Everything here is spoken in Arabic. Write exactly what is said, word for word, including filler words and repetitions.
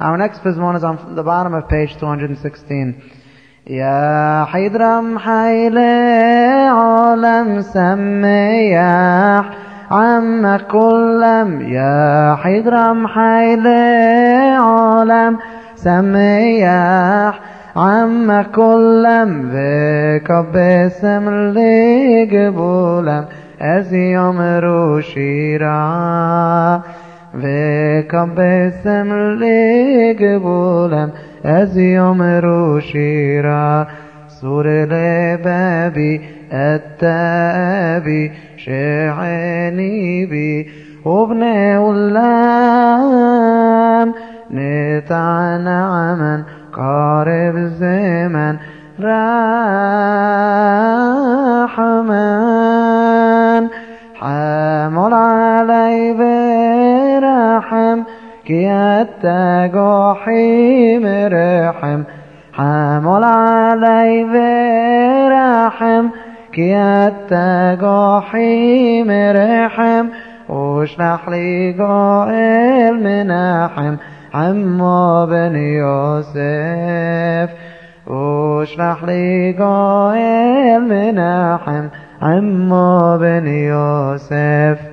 Our next pizmon is on the bottom of page two hundred sixteen. يا حيدرم حيلي عالم سميح عم كلم يا حيدرم حيلي عالم سميح عم كلم ذيك باسم اللي قبولم از يوم روشيرا ذيك باسم اللي قبولم از يوم روشيرا سور لبابي التابي شعيني بي وابني ولام نتع نعما قارب الزمن رحمن حمل علي برحم كي التجحيم رحم حمل علي برحم كي التجحيم رحم واشلح لي قائل مناحم عمو بن يوسف واشلح لي قائل مناحم عمو بن يوسف